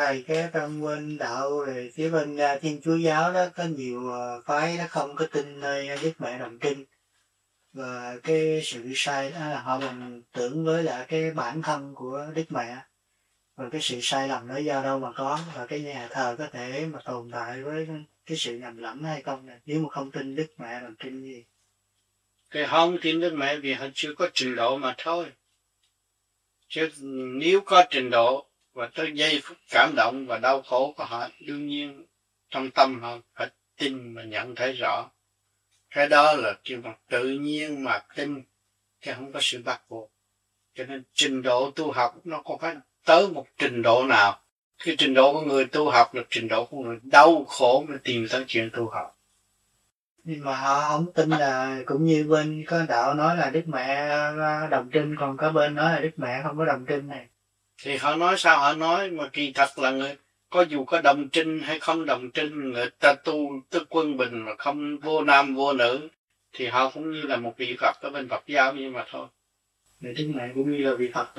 thầy, cái trong bên đạo rồi phía bên Thiên Chúa giáo đó có nhiều phái nó không có tin nơi Đức Mẹ Đồng Trinh, và cái sự sai đó là họ còn tưởng với lại cái bản thân của Đức Mẹ, và cái sự sai lầm đó do đâu mà có, và cái nhà thờ có thể mà tồn tại với cái sự nhầm lẫn hay không này, nếu mà không tin Đức Mẹ Đồng Trinh gì. Thì họ không tin Đức Mẹ vì họ chưa có trình độ mà thôi. Chứ nếu có trình độ và tới giây phút cảm động và đau khổ của họ, đương nhiên trong tâm họ phải tin và nhận thấy rõ. Cái đó là kiểu bằng tự nhiên mà tin, chứ không có sự bắt buộc. Cho nên trình độ tu học nó không phải tới một trình độ nào. Cái trình độ của người tu học là trình độ của người đau khổ mới tìm tới chuyện tu học. Nhưng mà họ không tin là, cũng như bên có đạo nói là Đức Mẹ Đồng Trinh, còn có bên nói là Đức Mẹ không có Đồng Trinh này. Thì họ nói sao họ nói, mà kỳ thật là người có dù có đồng trinh hay không đồng trinh, người ta tu tức quân bình mà không vô nam vô nữ, thì họ cũng như là một vị Phật ở bên Phật giáo như mà thôi. Để Đức Mẹ cũng như là vị Phật.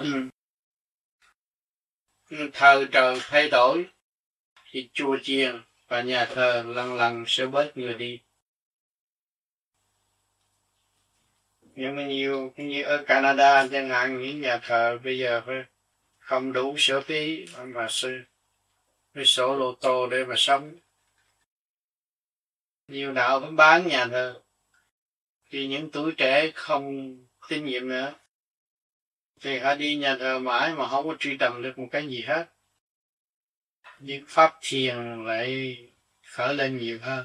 Thời trời thay đổi thì chùa chiền và nhà thờ lần lần sẽ bớt người đi. Nhưng mà nhiều như ở Canada chẳng hạn, những nhà thờ bây giờ phải không đủ sửa phí mà với sổ lô tô để mà sống. Nhiều đạo vẫn bán nhà thờ vì những tuổi trẻ không tín nhiệm nữa, thì họ đi nhà thờ mãi mà không có truy tầm được một cái gì hết. Nhưng pháp thiền lại khởi lên nhiều hơn.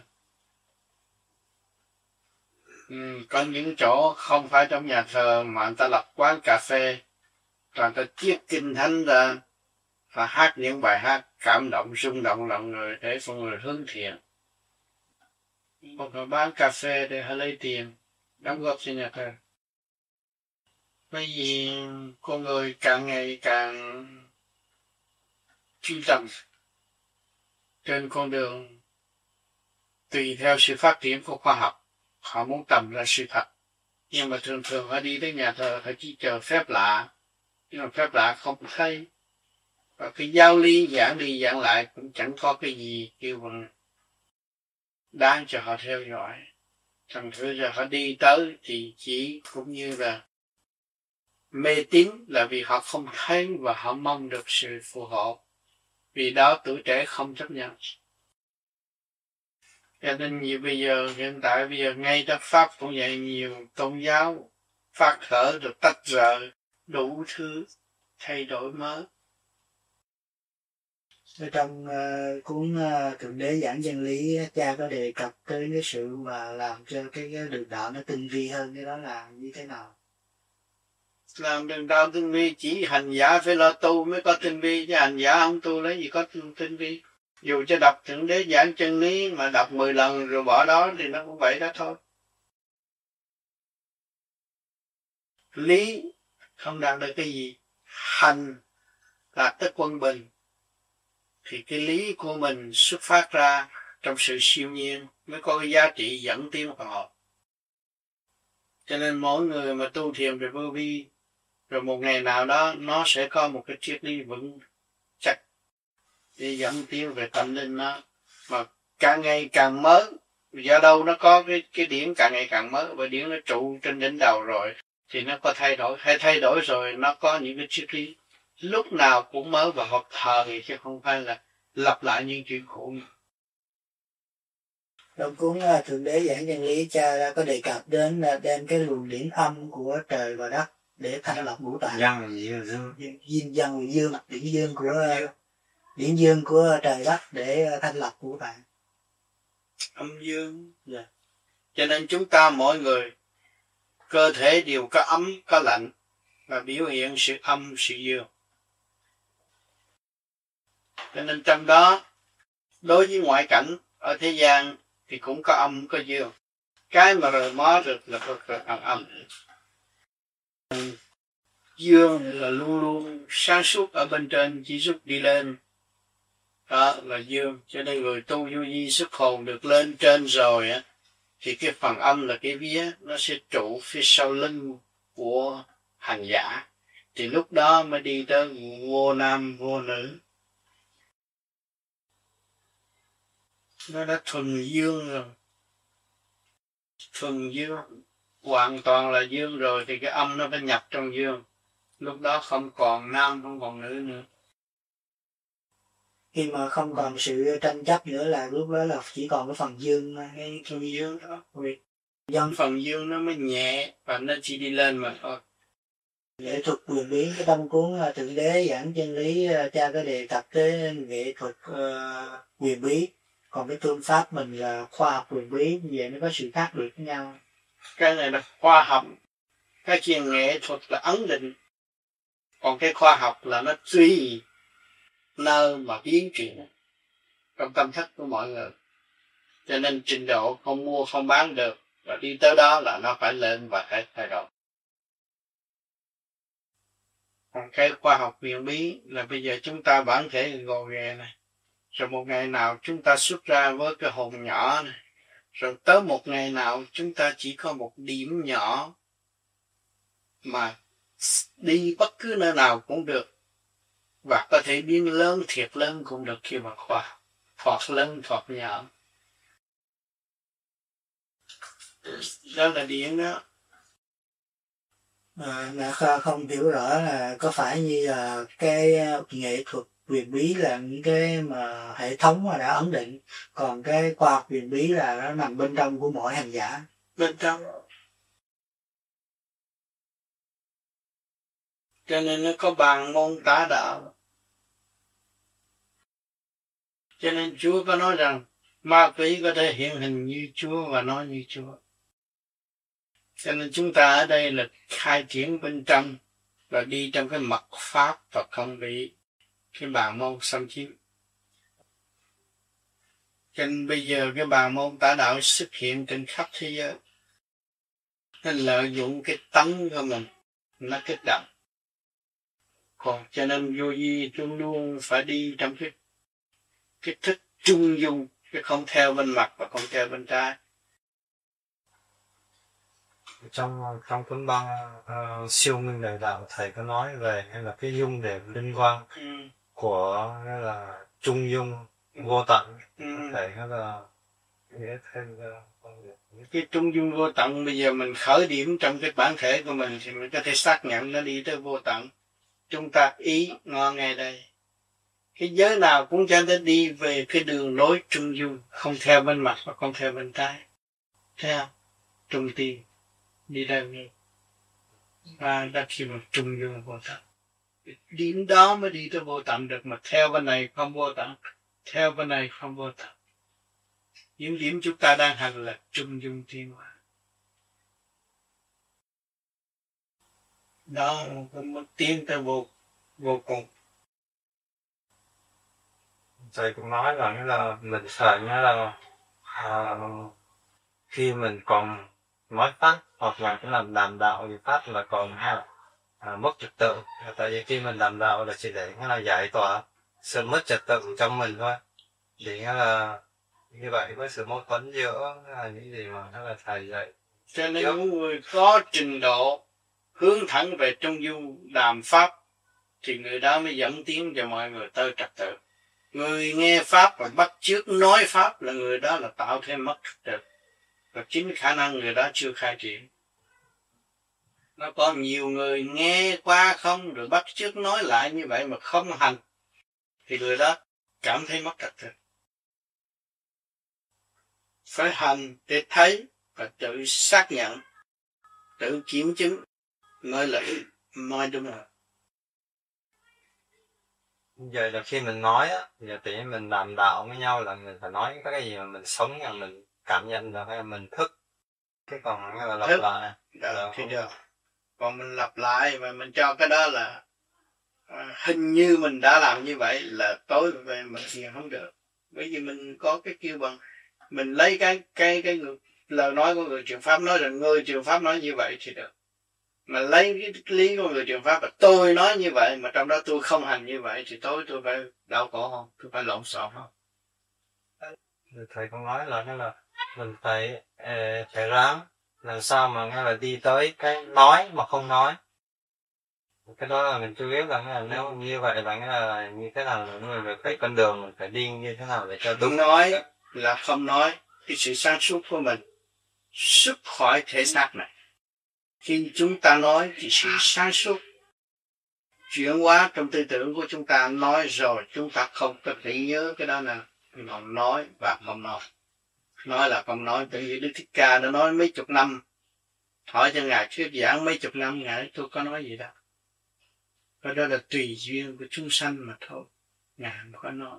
Có những chỗ không phải trong nhà thờ mà người ta lập quán cà phê, rồi người ta chiết kinh thánh ra và hát những bài hát cảm động, rung động lòng người để mọi người hướng thiền. Một người bán cà phê để họ lấy tiền đóng góp cho nhà thờ. Bởi vì con người càng ngày càng truy tầm trên con đường tùy theo sự phát triển của khoa học, họ muốn tầm ra sự thật. Nhưng mà thường thường họ đi tới nhà thờ họ chỉ chờ phép lạ, nhưng mà phép lạ không thấy. Và cái giáo lý giảng đi giảng lại cũng chẳng có cái gì kêu bằng đáng cho họ theo dõi. Thành thử ra họ đi tới thì chỉ cũng như là mê tín, là vì họ không thấy và họ mong được sự phù hộ. Vì đó tuổi trẻ không chấp nhận. Cho nên nhiều bây giờ, hiện tại bây giờ ngay đất Pháp cũng vậy, nhiều tôn giáo phát khởi được tách rời, đủ thứ thay đổi mới. Ở trong cuốn Thượng Đế giảng chân lý, cha có đề cập tới cái sự mà làm cho cái đường đạo nó tinh vi hơn, cái đó là như thế nào? Làm đường đạo tinh vi chỉ hành giả phải lo tu mới có tinh vi, chứ hành giả không tu lấy gì có tinh vi. Dù cho đọc Thượng Đế giảng chân lý mà đọc 10 lần rồi bỏ đó thì nó cũng vậy đó thôi. Lý không đạt được cái gì, hành đạt tới quân bình, thì cái lý của mình xuất phát ra trong sự siêu nhiên mới có cái giá trị dẫn tiến vào họ. Cho nên mỗi người mà tu thiền về vô vi, rồi một ngày nào đó nó sẽ có một cái triết lý vững chắc để dẫn tiến về tâm linh nó, mà càng ngày càng mới. Do đâu nó có cái điển càng ngày càng mới, và điển nó trụ trên đỉnh đầu rồi thì nó có thay đổi, hay thay đổi rồi nó có những cái triết lý lúc nào cũng mới và hợp thời, chứ không phải là lặp lại những chuyện cũ. Trong cuốn Thượng Đế giảng chân lý, cha đã có đề cập đến là đem cái luồng điển âm của trời và đất để thanh lọc ngũ tạng. Duyên dân và dương, điển dương của trời đất để thanh lọc ngũ tạng. Âm dương. Yeah. Cho nên chúng ta mỗi người cơ thể đều có ấm có lạnh, và biểu hiện sự âm sự dương. Cho nên trong đó đối với ngoại cảnh ở thế gian thì cũng có âm có dương. Cái mà rời mó được là có âm. Dương là luôn luôn sáng suốt ở bên trên, chỉ giúp đi lên. Đó là dương. Cho nên người tu vô vi xuất hồn được lên trên rồi á, thì cái phần âm là cái vía, nó sẽ trụ phía sau lưng của hành giả. Thì lúc đó mới đi tới vô nam vô nữ. nó đã thuần dương rồi, thuần dương hoàn toàn là dương rồi thì cái âm nó phải nhập trong dương, lúc đó không còn nam không còn nữ nữa. Khi mà không còn sự tranh chấp nữa là lúc đó là chỉ còn cái phần dương, cái Phần dương đó, dân phần dương nó mới nhẹ và nó chỉ đi lên mà thôi. nghệ thuật quyền biến. Cái trong cuốn Thượng Đế giảng chân lý, cha có đề cập tới nghệ thuật quyền bí, còn cái phương pháp mình là khoa học quyền bí, như vậy nó có sự khác biệt với nhau. Cái này là khoa học, cái chuyện nghệ thuật là ấn định, còn cái khoa học là nó tùy nơi mà biến chuyển trong tâm thức của mọi người, cho nên trình độ không mua không bán được, và đi tới đó là nó phải lên và phải thay đổi. Còn cái khoa học huyền bí là bây giờ chúng ta bản thể gồ ghề này, rồi một ngày nào chúng ta xuất ra với cái hồn nhỏ này, rồi tới một ngày nào chúng ta chỉ có một điểm nhỏ mà đi bất cứ nơi nào cũng được, và có thể biến lớn thiệt lớn cũng được khi mà khoa học thoạt lớn thoạt nhỏ. Đó là điện đó. Là không hiểu rõ là có phải như là cái nghệ thuật huyền bí là những cái mà hệ thống mà đã ấn định, còn cái khoa học huyền bí là nó nằm bên trong của mỗi hành giả. Bên trong. Cho nên nó có bàn môn tả đạo. Cho nên Chúa có nói rằng ma quỷ có thể hiện hình như Chúa và nói như Chúa. Cho nên chúng ta ở đây là khai triển bên trong và đi trong cái mật pháp và không bị cái bàn môn xâm chiếm. Cho nên bây giờ cái bàn môn tả đạo xuất hiện trên khắp thế giới. Nó lợi dụng cái tánh của mình, nó kích động. Còn cho nên vô vi luôn luôn phải đi trong cái thức trung dung, chứ không theo bên mặt và không theo bên trái. Trong cuốn băng siêu minh đại đạo, thầy có nói về hay là cái dung để liên quan của hay là trung dung vô tận. Thầy hay là nghĩa thêm cái trung dung vô tận bây giờ mình khởi điểm trong cái bản thể của mình thì mình có thể xác nhận nó đi tới vô tận. Chúng ta ý ngon ngay đây, cái giới nào cũng cho nó đi về cái đường lối trung dung, không theo bên mặt và không theo bên trái, theo trung tim đi đâu đi, và đã khi mà trung dung vô tận, điểm đó mới đi tới vô tận được. Mà theo bên này không vô tận, theo bên này không vô tận. Những điểm chúng ta đang hành là trung dung tiến hóa. Đó mới tiến tới vô cùng. Thầy cũng nói là mình sợ là khi mình còn nói pháp hoặc là cái làm đàm đạo thì pháp là còn mất trật tự. Tại vì khi mình đàm đạo là chỉ để là giải tỏa sự mất trật tự trong mình thôi, thì là như vậy với sự mâu thuẫn giữa những gì mà là thầy dạy. Cho nên những người có trình độ hướng thẳng về trung dung đàm pháp thì người đó mới dẫn tiến cho mọi người tới trật tự. Người nghe pháp và bắt chước nói pháp là người đó là tạo thêm mất trật tự, và chính khả năng người đó chưa khai triển. Nó có nhiều người nghe qua không rồi bắt chước nói lại như vậy mà không hành thì người đó cảm thấy mất trật tự. Phải hành để thấy và tự xác nhận, tự kiểm chứng mới nói đúng rồi. Giờ là khi mình nói á, giờ tự nhiên mình đàm đạo với nhau là mình phải nói cái gì mà mình sống, là mình cảm nhận được hay là mình thức, cái còn là lặp lại được thì được. Còn mình lặp lại và mình cho cái đó là hình như mình đã làm như vậy là tối về mình thiền không được. Bởi vì mình có cái kêu bằng mình lấy cái lời nói của người truyền pháp nói rằng người truyền pháp nói như vậy thì được. Mà lấy cái lý của người truyền pháp là tôi nói như vậy mà trong đó tôi không hành như vậy thì tôi phải đau khổ không? Tôi phải lộn xộn không? Thầy cũng nói là mình phải ráng làm sao mà nghe là đi tới cái nói mà không nói. Cái đó là mình chưa biết là nếu như vậy là như thế nào là người phải con đường mình phải đi như thế nào để cho đúng. là không nói cái sự sáng suốt của mình xuất khỏi thể xác này. Khi chúng ta nói thì sự sáng suốt chuyển hóa trong tư tưởng của chúng ta, nói rồi chúng ta không có thể nhớ cái đó nào, mà nói và không nói. Nói là không nói, tự nhiên Đức Thích Ca đã nói mấy chục năm, hỏi cho Ngài thuyết giảng mấy chục năm, Ngài nói tôi có nói gì đâu. Cái đó là tùy duyên của chúng sanh mà thôi, Ngài không có nói.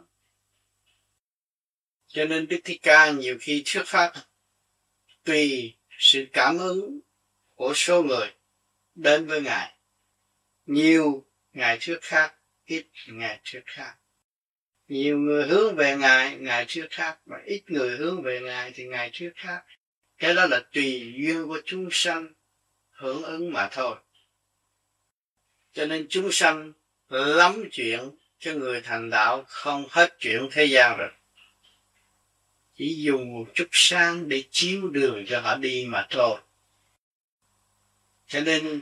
Cho nên Đức Thích Ca nhiều khi thuyết pháp tùy sự cảm ứng của số người đến với Ngài. Nhiều Ngài thuyết khác, ít Ngài thuyết khác. Nhiều người hướng về Ngài, Ngài thuyết khác, mà ít người hướng về Ngài thì Ngài thuyết khác. Cái đó là tùy duyên của chúng sanh hưởng ứng mà thôi. Cho nên chúng sanh lắm chuyện, cho người thành đạo không hết chuyện thế gian rồi. Chỉ dùng một chút sáng để chiếu đường cho họ đi mà thôi. Cho nên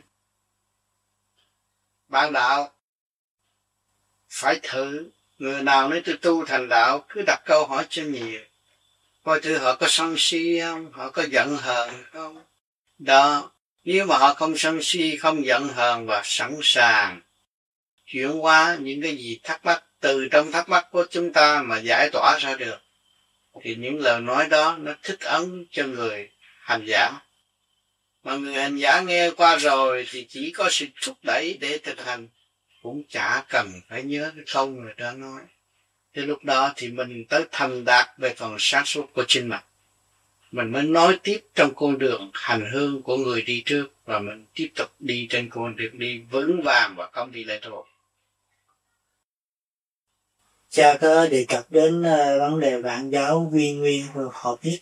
bạn đạo phải thử. Người nào nói tôi tu thành đạo cứ đặt câu hỏi cho nhiều, coi thử họ có sân si không, họ có giận hờn không. Đó, nếu mà họ không sân si, không giận hờn và sẵn sàng chuyển hóa những cái gì thắc mắc từ trong thắc mắc của chúng ta mà giải tỏa ra được, thì những lời nói đó nó thích ứng cho người hành giả. Mà người hành giả nghe qua rồi thì chỉ có sự thúc đẩy để thực hành, cũng chả cần phải nhớ cái câu người ta nói. Thế lúc đó thì mình tới thành đạt về phần sáng suốt của chính mình mới nói tiếp trong con đường hành hương của người đi trước, và mình tiếp tục đi trên con đường đi vững vàng và không đi lệ thuộc. Cha có đề cập đến vấn đề vạn giáo viên nguyên hợp nhất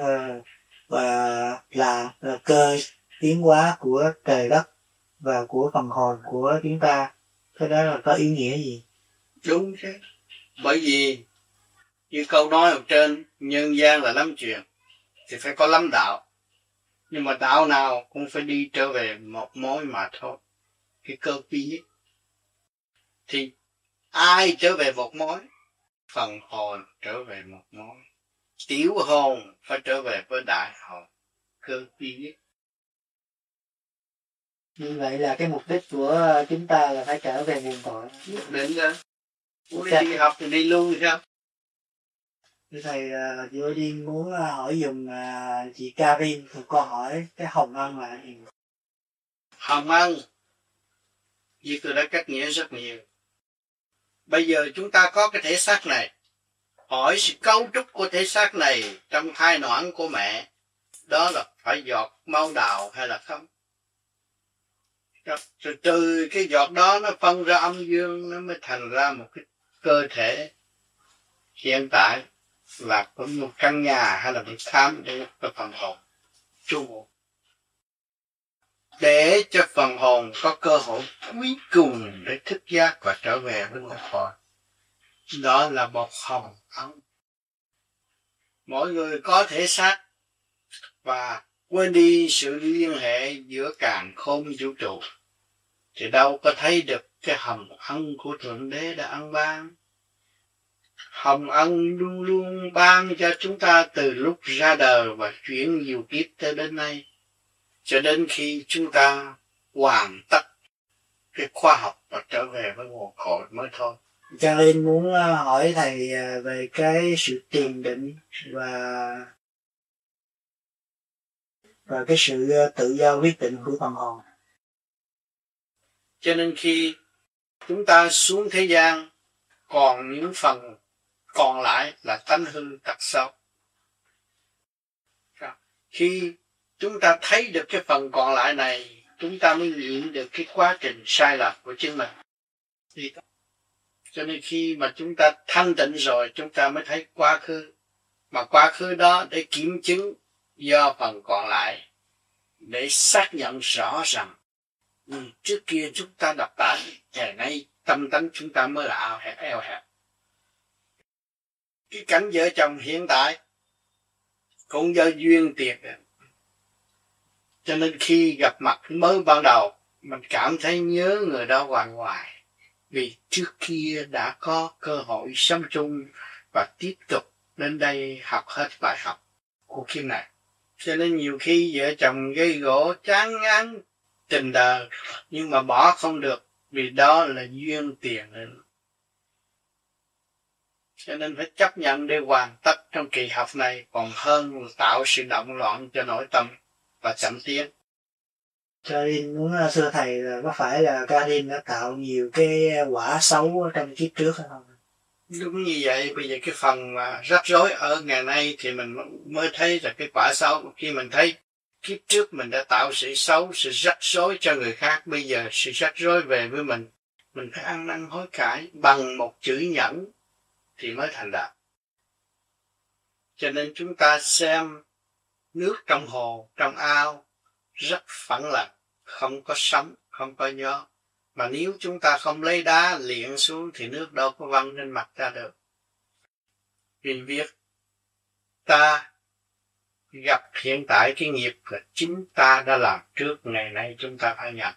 và là cơ tiến hóa của trời đất và của phần hồn của chúng ta. Cái đó là có ý nghĩa gì? Đúng chứ. Bởi vì như câu nói ở trên, nhân gian là lắm chuyện thì phải có lắm đạo, nhưng mà đạo nào cũng phải đi trở về một mối mà thôi. Cái cơ duy nhất thì ai trở về một mối? Phần hồn trở về một mối, tiểu hồn phải trở về với đại hồn, cơ duy nhất. Như vậy là cái mục đích của chúng ta là phải trở về nguồn cội. Nhất định đó. Muốn đi học thì đi luôn sao? Thầy vừa đi muốn hỏi dùng chị Karin một câu hỏi cái hồng ân là gì? Hồng ân vì tôi đã cắt nghĩa rất nhiều. Bây giờ chúng ta có cái thể xác này, hỏi sự cấu trúc của thể xác này trong thai noãn của mẹ, đó là phải giọt máu đào hay là không? Rồi từ cái giọt đó nó phân ra âm dương, nó mới thành ra một cái cơ thể hiện tại là có một căn nhà hay là một khám để có phần hồn trụ ngụ, để cho phần hồn có cơ hội cuối cùng để thức giác và trở về với nguồn cội. Đó là một hồng ân. Mỗi người có thể xác và quên đi sự liên hệ giữa càn khôn vũ trụ thì đâu có thấy được cái hồng ân của Thượng Đế đã ân ban. Hồng ân luôn luôn ban cho chúng ta từ lúc ra đời và chuyển nhiều kiếp tới đến nay, cho đến khi chúng ta hoàn tất cái khoa học và trở về với nguồn cội mới thôi. Karin muốn hỏi thầy về cái sự tiền định và cái sự tự do quyết định của phần hồn. Cho nên khi chúng ta xuống thế gian, còn những phần còn lại là tánh hư tật xấu. Khi chúng ta thấy được cái phần còn lại này, chúng ta mới nghiệm được cái quá trình sai lầm của chính mình. Cho nên khi mà chúng ta thanh tịnh rồi, chúng ta mới thấy quá khứ. Mà quá khứ đó để kiểm chứng do phần còn lại, để xác nhận rõ rằng trước kia chúng ta độc tài, ngày nay tâm tánh chúng ta mới là ao hẹp, eo hẹp. Cái cảnh vợ chồng hiện tại cũng do duyên tiệc. Cho nên khi gặp mặt mới ban đầu, mình cảm thấy nhớ người đó hoài hoài. Vì trước kia đã có cơ hội sống chung và tiếp tục đến đây học hết bài học của kiếp này. Cho nên nhiều khi vợ chồng gây gỗ chán ngán tình đời, nhưng mà bỏ không được, vì đó là duyên tiền. Cho nên phải chấp nhận để hoàn tất trong kỳ học này, còn hơn tạo sự động loạn cho nội tâm và chậm tiến. Karin muốn thưa thầy là có phải là Karin đã tạo nhiều cái quả xấu trong kiếp trước hay không? Đúng như vậy. Bây giờ cái phần mà rắc rối ở ngày nay thì mình mới thấy là cái quả xấu. Khi mình thấy kiếp trước mình đã tạo sự xấu, sự rắc rối cho người khác, bây giờ sự rắc rối về với mình phải ăn năn hối cải bằng một chữ nhẫn thì mới thành đạt. Cho nên chúng ta xem nước trong hồ, trong ao rất phẳng lặng, không có sóng, không có gió. Mà nếu chúng ta không lấy đá liệng xuống thì nước đâu có văng trên mặt ta được. Vì việc ta gặp hiện tại cái nghiệp là chính ta đã làm trước, ngày nay chúng ta phải nhận.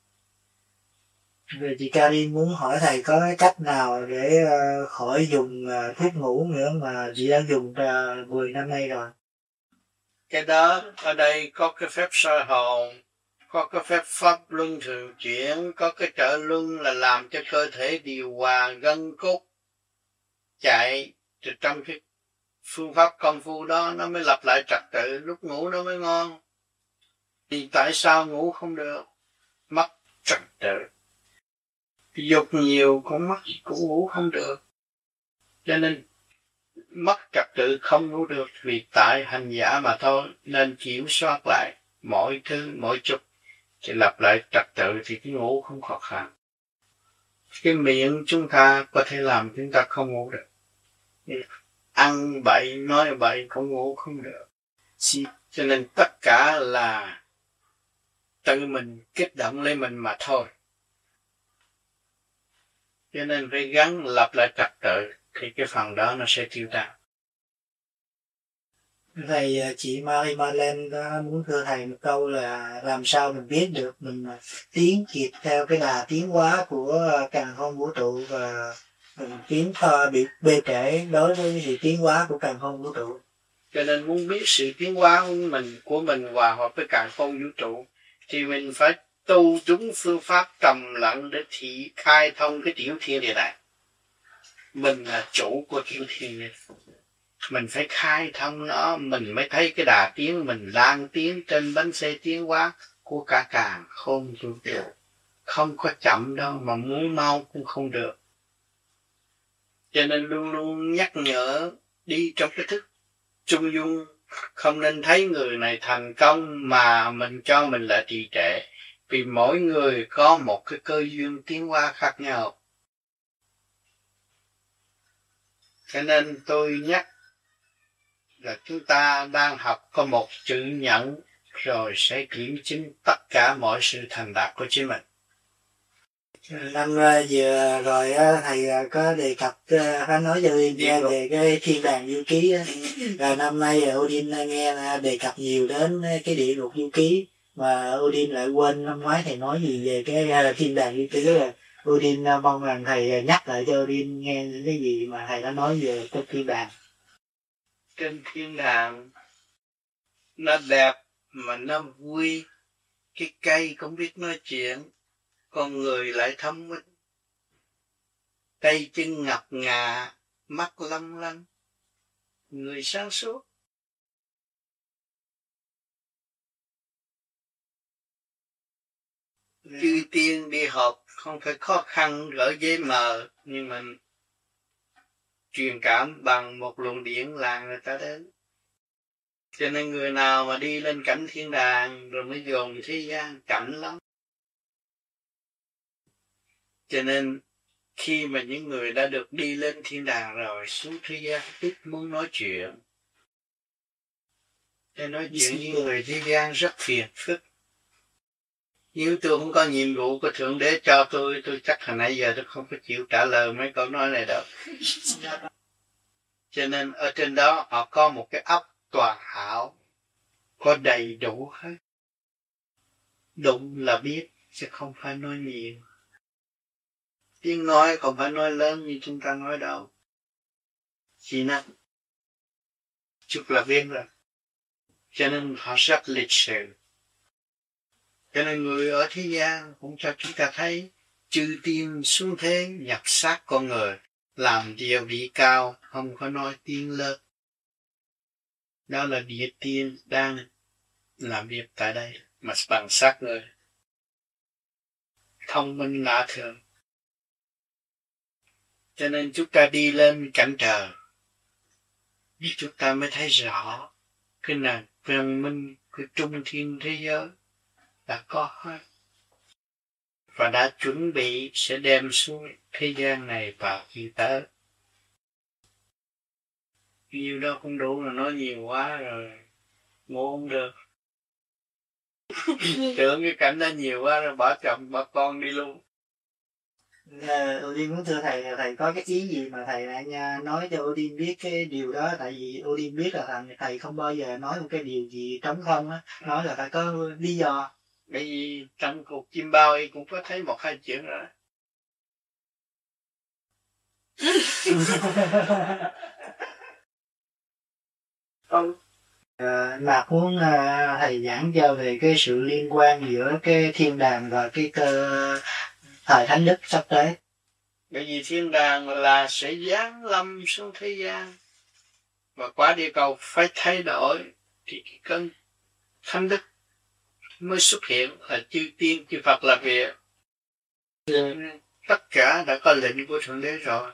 Vậy thì Karin muốn hỏi thầy có cái cách nào để khỏi dùng thuốc ngủ nữa mà chị đã dùng 10 năm nay rồi. Cái đó ở đây có cái phép soi hồn, có cái phép pháp luân thường chuyển, có cái trợ luân là làm cho cơ thể điều hòa gân cốt chạy. Từ trong cái phương pháp công phu đó nó mới lập lại trật tự, lúc ngủ nó mới ngon. Thì tại sao ngủ không được? Mất trật tự. Dục nhiều cũng mất, cũng ngủ không được. Cho nên mất trật tự không ngủ được vì tại hành giả mà thôi. Nên kiểm soát lại mọi thứ, mỗi chút thì lập lại trật tự thì cái ngủ không khó khăn. Cái miệng chúng ta có thể làm chúng ta không ngủ được. Ăn bậy, nói bậy cũng ngủ không được. Cho nên tất cả là tự mình kích động lên mình mà thôi. Cho nên phải gắng lập lại trật tự thì cái phần đó nó sẽ tiêu tan. Thầy, chị Marie Marlene muốn thưa thầy một câu là làm sao mình biết được mình tiến kịp theo cái đà tiến hóa của càn khôn vũ trụ và mình bị bê trễ đối với sự tiến hóa của càn khôn vũ trụ. Cho nên muốn biết sự tiến hóa của mình hòa hợp với càn khôn vũ trụ thì mình phải tu đúng phương pháp trầm lặng để thị khai thông cái tiểu thiên địa này. Mình là chủ của tiểu thiên địa. Mình phải khai thông nó, mình mới thấy cái đà tiến mình đang tiến trên bánh xe tiến hóa của cả càn khôn vũ trụ. Không có chậm đâu, mà muốn mau cũng không được. Cho nên luôn luôn nhắc nhở đi trong cái thức trung dung, không nên thấy người này thành công mà mình cho mình là trì trệ. Vì mỗi người có một cái cơ duyên tiến hóa khác nhau. Cho nên tôi nhắc là chúng ta đang học có một chữ nhẫn rồi sẽ kiểm chứng tất cả mọi sự thành đạt của chính mình. Năm vừa rồi thầy có đề cập nói cho Odin nghe về cái thiên đàng du ký và năm nay Odin nghe đề cập nhiều đến cái địa ngục du ký mà Odin lại quên năm ngoái thầy nói gì về cái thiên đàng du ký. Là Odin mong rằng thầy nhắc lại cho Odin nghe những cái gì mà thầy đã nói về cái thiên đàng. Trên thiên đàng nó đẹp mà nó vui, cái cây cũng biết nói chuyện, con người lại thông minh, tay chân ngọc ngà, mắt long lanh, người sáng suốt. Chư tiên đi họp không phải khó khăn gỡ giấy mờ, nhưng mà truyền cảm bằng một luồng điển là người ta đến. Cho nên người nào mà đi lên cảnh thiên đàng rồi mới dồn thế gian chậm lắm. Cho nên khi mà những người đã được đi lên thiên đàng rồi xuống thế gian ít muốn nói chuyện. Để nói chuyện với người thế gian rất phiền phức. Nếu tôi không có nhiệm vụ của Thượng Đế cho tôi chắc hồi nãy giờ tôi không có chịu trả lời mấy câu nói này đâu. Cho nên ở trên đó họ có một cái óc toàn hảo, có đầy đủ hết. Đúng là biết, chứ không phải nói nhiều. Tiếng nói không phải nói lớn như chúng ta nói đâu. Chỉ nói chục là viên rồi. Cho nên họ rất lịch sự. Cho nên người ở thế gian cũng cho chúng ta thấy chư tiên xuống thế nhập xác con người, làm địa vị cao, không có nói tiếng lớn. Đó là địa tiên đang làm việc tại đây, mà bằng xác người. Thông minh lạ thường. Cho nên chúng ta đi lên cảnh trời, chúng ta mới thấy rõ cái nền văn minh, cái trung thiên thế giới đã có hết. Và đã chuẩn bị sẽ đem xuống thế gian này vào khi tới. Nhiều đó không đủ là nói nhiều quá rồi, ngủ không được. Tưởng cái cảnh đó nhiều quá rồi bỏ chồng bỏ con đi luôn. Odin muốn thưa thầy có cái ý gì mà thầy lại nói cho Odin biết cái điều đó, tại vì Odin biết là thầy không bao giờ nói một cái điều gì trống không á, nói là phải có lý do. Bởi vì trong cuộc chim bao ấy cũng có thấy một hai chuyện rồi. Mạc muốn thầy giảng cho về cái sự liên quan giữa cái thiên đàng và cái thời thánh đức sắp tới. Bởi vì thiên đàng là sẽ giáng lâm xuống thế gian, và quả địa cầu phải thay đổi, thì cái cơn thánh đức mới xuất hiện, là chư tiên chư Phật làm việc. Tất cả đã có lệnh của Thượng Đế rồi.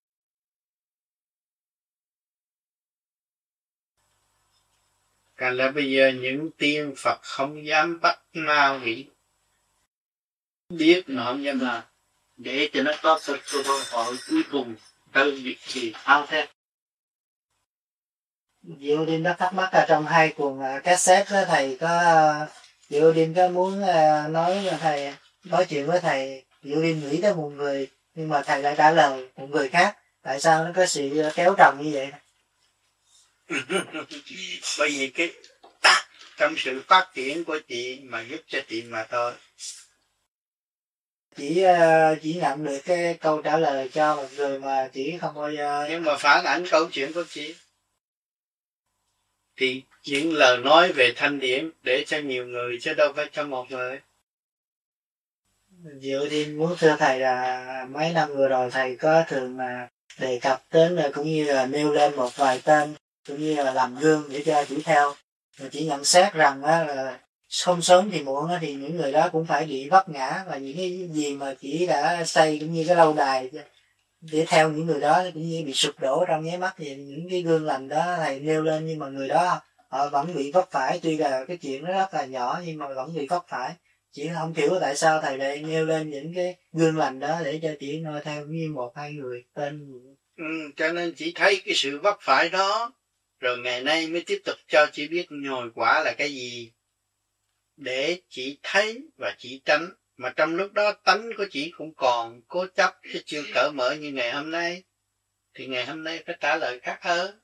Càng là bây giờ những tiên Phật không dám bắt ma quỷ, biết nó không dám làm, để cho nó có sự cơ hội cuối cùng tới việc gì thao thế. Diệu Đinh đã thắc mắc trong hai cuồng cassette đó, thầy có Diệu Đinh có muốn nói chuyện với thầy. Diệu Đinh nghĩ tới một người nhưng mà thầy lại trả lời một người khác. Tại sao nó có sự kéo trồng như vậy? Bởi vì cái tác trong sự phát triển của chị mà giúp cho chị mà thôi. Chỉ nhận được cái câu trả lời cho một người mà chỉ không bao giờ. Nhưng mà phản ảnh câu chuyện của chị thì những lời nói về thanh điển để cho nhiều người chứ đâu phải cho một người. Diệu Đinh muốn thưa thầy là mấy năm vừa rồi thầy có thường đề cập đến cũng như là nêu lên một vài tên cũng như là làm gương để cho chỉ theo, rồi chỉ nhận xét rằng là không sớm thì muộn thì những người đó cũng phải bị vấp ngã, và những cái gì mà chỉ đã xây cũng như cái lâu đài để theo những người đó cũng như bị sụp đổ trong nháy mắt. Thì những cái gương lành đó thầy nêu lên, nhưng mà người đó họ vẫn bị vấp phải, tuy là cái chuyện nó rất là nhỏ nhưng mà vẫn bị vấp phải. Chỉ không hiểu tại sao thầy lại nêu lên những cái gương lành đó để cho chỉ noi theo như một hai người tên. Cho nên chỉ thấy cái sự vấp phải đó, rồi ngày nay mới tiếp tục cho chị biết nhồi quả là cái gì, để chị thấy và chị tránh. Mà trong lúc đó tánh của chị cũng còn cố chấp, chứ chưa cởi mở như ngày hôm nay, thì ngày hôm nay phải trả lời khác hơn.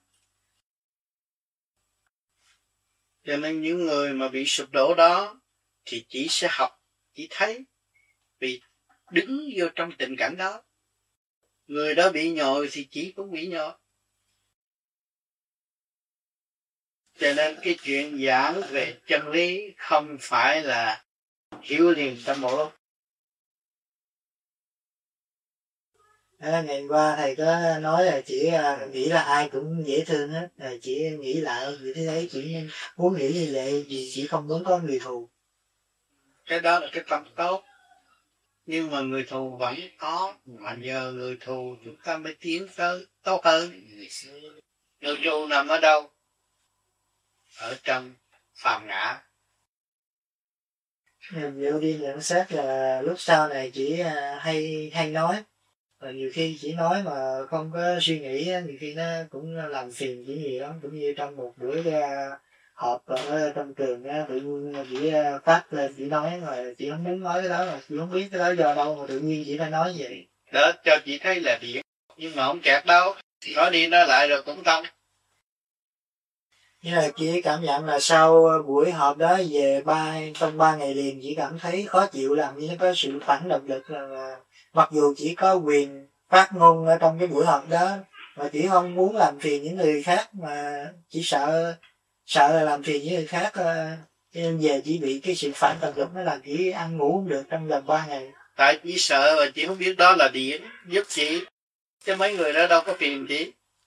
Cho nên những người mà bị sụp đổ đó thì chỉ sẽ học, chỉ thấy, vì đứng vô trong tình cảnh đó. Người đó bị nhồi thì chỉ cũng bị nhồi. Cho nên cái chuyện giảng về chân lý không phải là hiểu liền trong một lúc. Ngày qua thầy có nói là chỉ nghĩ là ai cũng dễ thương hết, chỉ nghĩ lại như thế đấy, chỉ muốn nghĩ như vậy vì chỉ không muốn có người thù. Cái đó là cái tâm tốt, nhưng mà người thù vẫn có, mà nhờ người thù chúng ta mới tiến tới tốt hơn. Người thù nằm ở đâu? Ở trong phàm ngã. Diệu đi nhận xét là lúc sau này chỉ hay nói, và nhiều khi chỉ nói mà không có suy nghĩ, nhiều khi nó cũng làm phiền chỉ nhiều lắm. Cũng như trong một buổi họp ở trong trường tự nhiên chỉ phát lên chỉ nói, mà chị không muốn nói cái đó, mà chị không biết cái đó do đâu mà tự nhiên chị phải nói vậy. Đó cho chị thấy là điện, nhưng mà không kẹt đâu, nói đi nói lại rồi cũng thông. Như là chị cảm nhận là sau buổi họp đó về trong 3 ngày liền chị cảm thấy khó chịu, làm như nó có sự phản động lực, là mặc dù chỉ có quyền phát ngôn ở trong cái buổi họp đó mà chỉ không muốn làm phiền những người khác, mà chỉ sợ là làm phiền những người khác, cho nên về chỉ bị cái sự phản tần dục, nó là chỉ ăn ngủ không được trong vòng 3 ngày. Tại chỉ sợ và chỉ không biết đó là điển giúp chị, chứ mấy người đó đâu có phiền chị.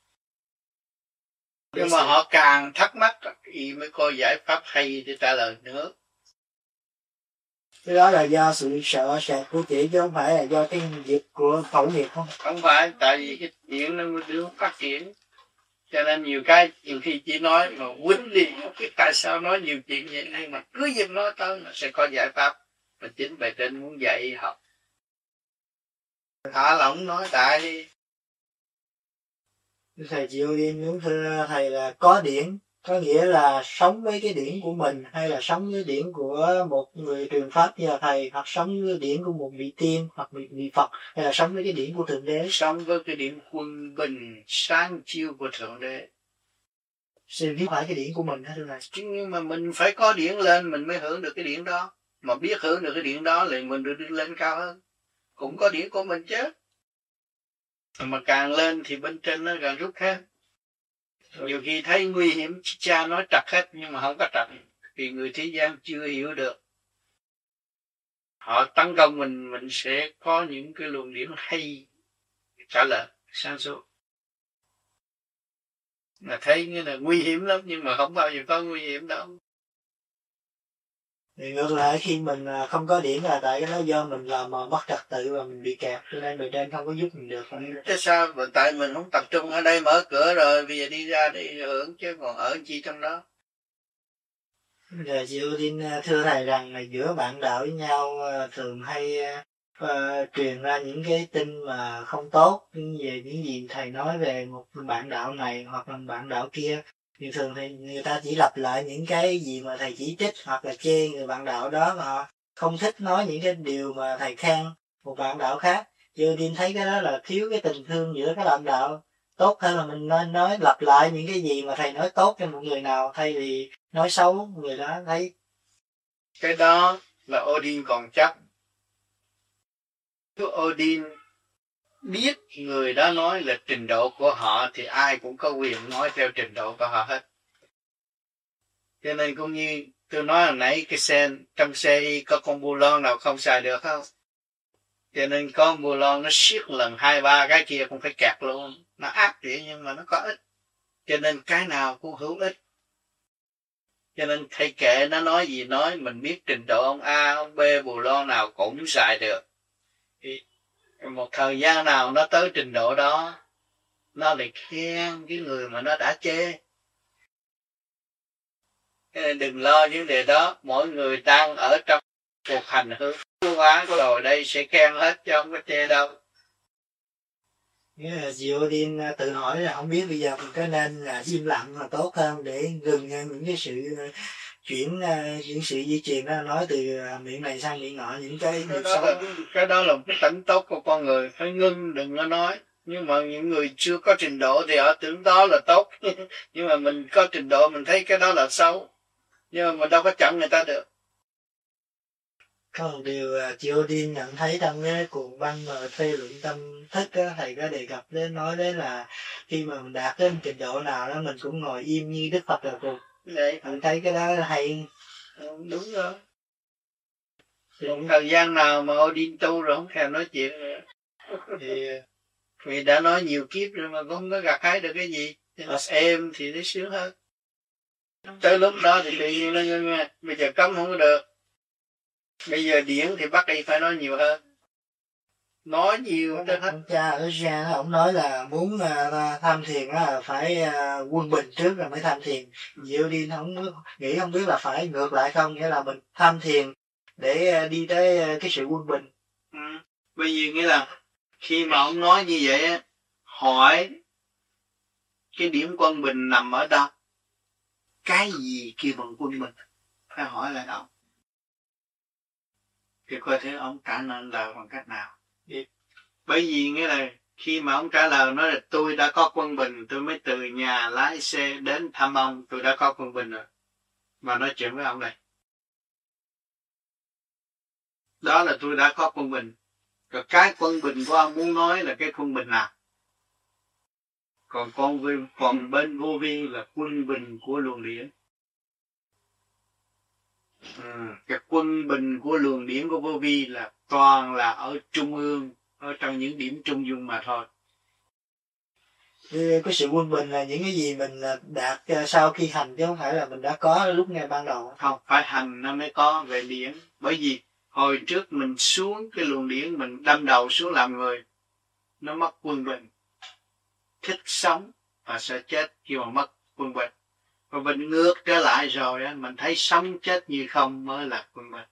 Nhưng mà họ càng thắc mắc thì mới có giải pháp hay để trả lời nữa. Cái đó là do sự sợ sệt của chị, chứ không phải là do cái nghiệp của khẩu nghiệp không? Không phải, tại vì cái chuyện nó được phát triển. Cho nên nhiều khi chỉ nói mà quýnh đi, không biết tại sao nói nhiều chuyện vậy, nhưng mà cứ dìm nói tới nó sẽ có giải pháp. Mà chính bề trên muốn dạy học. Thả lỏng nói đại đi. Thầy Diệu Liên muốn thưa thầy là có điển, có nghĩa là sống với cái điển của mình, hay là sống với điển của một người truyền pháp như là thầy, hoặc sống với điển của một vị tiên hoặc vị Phật, hay là sống với cái điển của Thượng Đế? Sống với cái điển quân bình sáng chiếu của Thượng Đế. Xin biết phải cái điển của mình hết rồi. Nhưng mà mình phải có điển lên mình mới hưởng được cái điển đó. Mà biết hưởng được cái điển đó là mình được đi lên cao hơn. Cũng có điển của mình chứ. Mà càng lên thì bên trên nó càng rút hết. Nhiều khi thấy nguy hiểm, cha nói trật hết nhưng mà không có trật. Vì người thế gian chưa hiểu được. Họ tấn công mình sẽ có những cái luồng điển hay trả lời sáng suốt. Là thấy như là nguy hiểm lắm nhưng mà không bao giờ có nguy hiểm đâu. Thì ngược lại khi mình không có điển là tại cái đó do mình làm mà mất trật tự và mình bị kẹt, cho nên bề trên không có giúp mình được. Thế sao? Tại mình không tập trung ở đây, mở cửa rồi bây giờ đi ra để hưởng chứ còn ở chi trong đó. Giờ Diệu Linh thưa thầy rằng là giữa bạn đạo với nhau thường hay truyền ra những cái tin mà không tốt về những gì thầy nói về một bạn đạo này hoặc là bạn đạo kia, thì thường thì người ta chỉ lặp lại những cái gì mà thầy chỉ trích hoặc là chê người bạn đạo đó, mà họ không thích nói những cái điều mà thầy khen một bạn đạo khác. Diệu Linh thấy cái đó là thiếu cái tình thương giữa các bạn đạo. Tốt hơn là mình nên nói lặp lại những cái gì mà thầy nói tốt cho một người nào thay vì nói xấu người đó. Thấy cái đó là Odin còn chắc. Nếu Odin biết người đó nói là trình độ của họ thì ai cũng có quyền nói theo trình độ của họ hết. Cho nên cũng như tôi nói hồi nãy, cái xe trong xe y có con bù lon nào không xài được không? Cho nên con bù lon nó siết lần 2-3 cái kia cũng phải kẹt luôn. Nó áp điện nhưng mà nó có ích. Cho nên cái nào cũng hữu ích. Cho nên thầy kệ nó nói gì nói, mình biết trình độ ông A, ông B, bù lon nào cũng xài được. Thì một thời gian nào nó tới trình độ đó, nó lại khen cái người mà nó đã chê. Cho nên đừng lo vấn đề đó, mỗi người đang ở trong cuộc hành hương hóa rồi đây sẽ khen hết chứ không có chê đâu. nghĩa là Diệu Linh tự hỏi là không biết bây giờ mình có nên là im lặng là tốt hơn để ngừng những cái sự chuyển những sự di truyền đó, nói từ miệng này sang miệng nọ những cái điều xấu. Cái đó là một cái tánh tốt của con người, phải ngưng đừng có nói. Nhưng mà những người chưa có trình độ thì họ tưởng đó là tốt. Nhưng mà mình có trình độ mình thấy cái đó là xấu. Nhưng mà mình đâu có chặn người ta được. Có một điều Diệu Linh nhận thấy trong cái cuộn băng mà phê luận tâm thức đó, thầy có đề cập đến nói đến là khi mà mình đạt đến trình độ nào đó mình cũng ngồi im như Đức Phật là cùng. Đấy. Mình thấy cái đó hay. Đúng rồi. Một thời gian nào mà Odin tu rồi không thèm nói chuyện nữa. Thì vì đã nói nhiều kiếp rồi mà cũng không có gặt hái được cái gì. Em thì nó sướng hơn. Tới lúc đó thì tự nhiên nó ngưng. Bây giờ cấm không có được. Bây giờ điển thì bắt đi phải nói nhiều hơn. Nói nhiều hơn hết. Ông cha ở Gia ông nói là muốn tham thiền là phải quân bình trước rồi mới tham thiền. Diệu Linh không biết là phải ngược lại không, nghĩa là mình tham thiền để đi tới cái sự quân bình. Bây giờ nghĩa là khi mà ông nói như vậy, hỏi cái điểm quân bình nằm ở đâu? Cái gì kêu bằng quân bình? Phải hỏi lại ông. Thì coi thế ông trả lời bằng cách nào. Bởi vì nghĩa là khi mà ông trả lời nói là tôi đã có quân bình, tôi mới từ nhà lái xe đến thăm ông, tôi đã có quân bình rồi. Và nói chuyện với ông này. Đó là tôi đã có quân bình. Rồi cái quân bình của ông muốn nói là cái quân bình nào? còn bên vô vi là quân bình của luồng điển. Cái quân bình của luồng điển của vô vi là toàn là ở trung ương, ở trong những điểm trung dung mà thôi. Cái sự quân bình là những cái gì mình đạt sau khi hành, chứ không phải là mình đã có lúc ngay ban đầu. Không phải hành nó mới có về điển, bởi vì hồi trước mình xuống cái luồng điển, mình đâm đầu xuống làm người, nó mất quân bình, thích sống và sẽ chết khi mà mất quân bình. Và mình ngược trở lại rồi á, mình thấy sống chết như không mới là quân bình.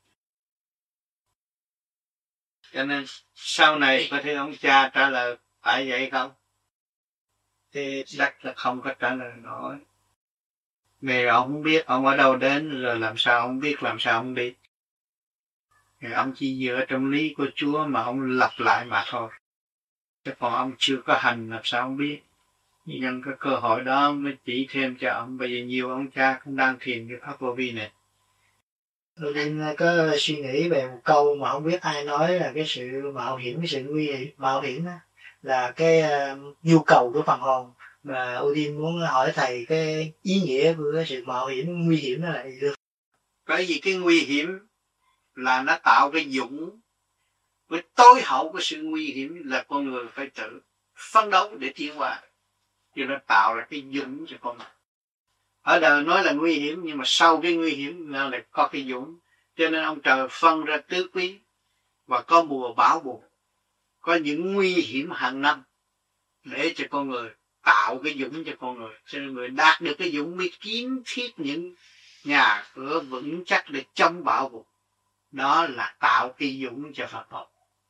Cho nên sau này có thể ông cha trả lời phải vậy không? Thì chắc là không có trả lời nổi. Vì ông không biết ông ở đâu đến, rồi làm sao ông biết, làm sao ông đi. Thì ông chỉ dựa trong lý của Chúa mà ông lặp lại mà thôi. Chứ còn ông chưa có hành làm sao ông biết. Nhưng cái cơ hội đó mới chỉ thêm cho ông. Bây giờ nhiều ông cha cũng đang thiền cái pháp vô vi này. Odin có suy nghĩ về một câu mà không biết ai nói, là cái sự mạo hiểm, cái sự nguy hiểm, mạo hiểm đó, là cái nhu cầu của phần hồn. Mà Odin muốn hỏi thầy cái ý nghĩa của cái sự mạo hiểm, nguy hiểm đó là gì được? Bởi vì cái nguy hiểm là nó tạo cái dũng. Với tối hậu của sự nguy hiểm là con người phải tự phấn đấu để tiến qua. Cho nó tạo ra cái dũng cho con người. Ở đời nói là nguy hiểm, nhưng mà sau cái nguy hiểm là có cái dũng. Cho nên ông trời phân ra tứ quý và có mùa bão buồn, có những nguy hiểm hàng năm để cho con người tạo cái dũng cho con người. Cho nên người đạt được cái dũng mới kiến thiết những nhà cửa vững chắc để chống bão buồn. Đó là tạo cái dũng cho Phật học.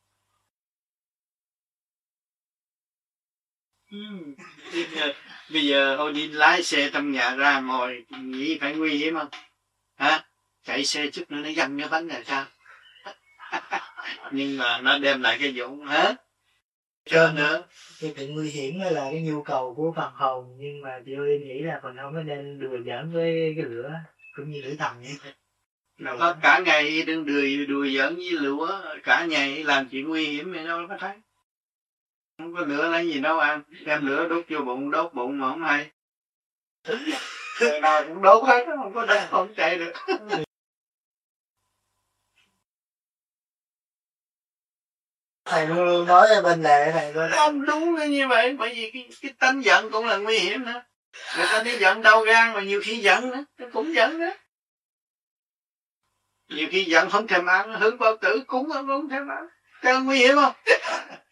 Bây giờ Odin lái xe trong nhà ra ngồi nghĩ phải nguy hiểm không? Hả? Chạy xe chút nữa nó dằn cái bánh là sao? Nhưng mà nó đem lại cái dũng hết. Cho nữa. Cái sự nguy hiểm đó là cái nhu cầu của phần hồn, nhưng mà chị Odin nghĩ là phần hồn nó nên đùa giỡn với cái lửa, cũng như lửa thần vậy. Nó cả ngày đừng đùa giỡn với lửa, cả ngày làm chuyện nguy hiểm thì đâu có thấy. Không có lửa lấy gì đâu ăn, đem lửa đốt vô bụng, đốt bụng mà không hay. Người nào cũng đốt hết, không có đem, không chạy được. Thầy luôn luôn nói bên lề thầy luôn. Không đúng như vậy, bởi vì cái tánh giận cũng là nguy hiểm nữa. Người ta đi giận đau gan mà nhiều khi giận nữa, cũng giận nữa. Nhiều khi giận không thèm ăn, hướng bao tử cúng không thèm ăn. Cái nguy hiểm không?